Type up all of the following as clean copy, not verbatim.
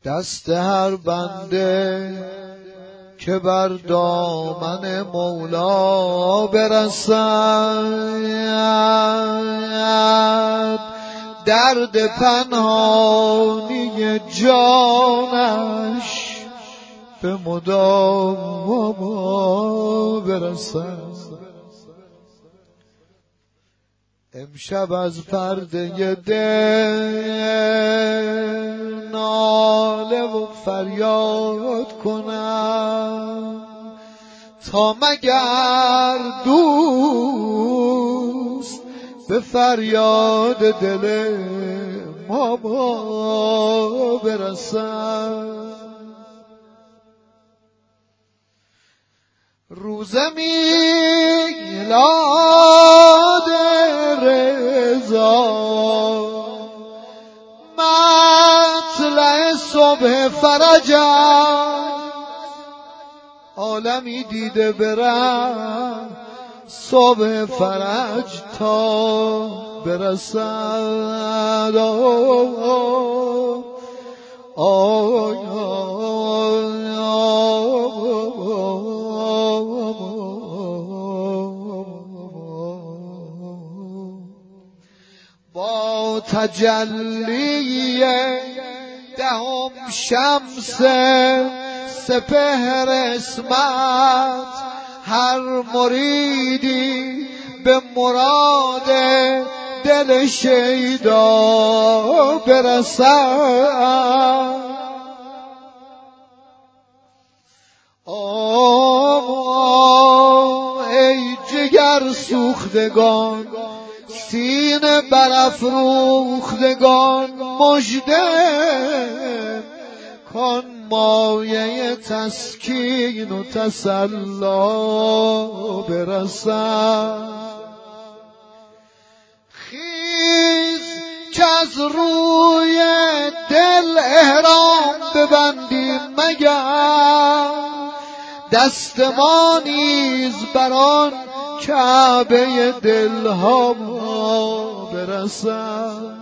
دست هر بنده که بر دامن مولا برسد، درد پنهانی جانش به مداوا برسد. امشب از پرده دل ناله و فریاد کنم تا مگر دوست به فریاد دل ما برسد. روز میلاد رضا مطلع صبح فرج عالمی دیده برم صبح فرج تا برسد. با تجلی دهم شمس سپهر اسمت هر مریدی به مراد دل شیدا برسد. ای جگر سوختگان سینه برافروختگان مژده کن مایه تسکین و تسلا برسد. خیز که از روی دل احرام ببندیم مگر دست ما نیز بر آن کعبه دلها برسد.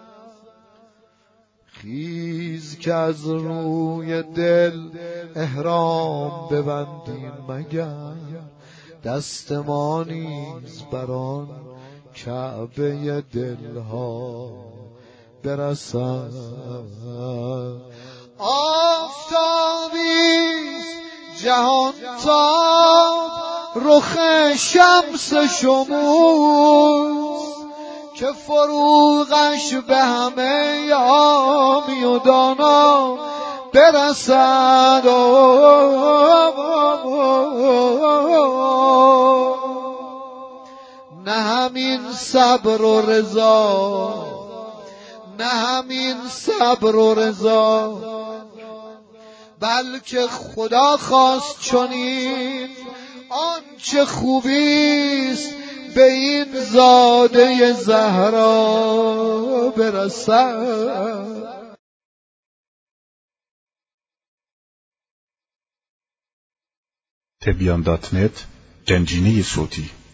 خیز که از روی دل احرام ببندیم مگر دست ما نیز بر آن کعبه دلها برسد. آفتابیست جهان تاب رخ شمس شموس که فروغش به همه عامی و دانا برسد. نه همین صبر و رضا، نه همین صبر و رضا، بلکه خدا خواست چنین آنچه خوبیست به این زاده زهرا برسد. تبیان.net گنجینه صوتی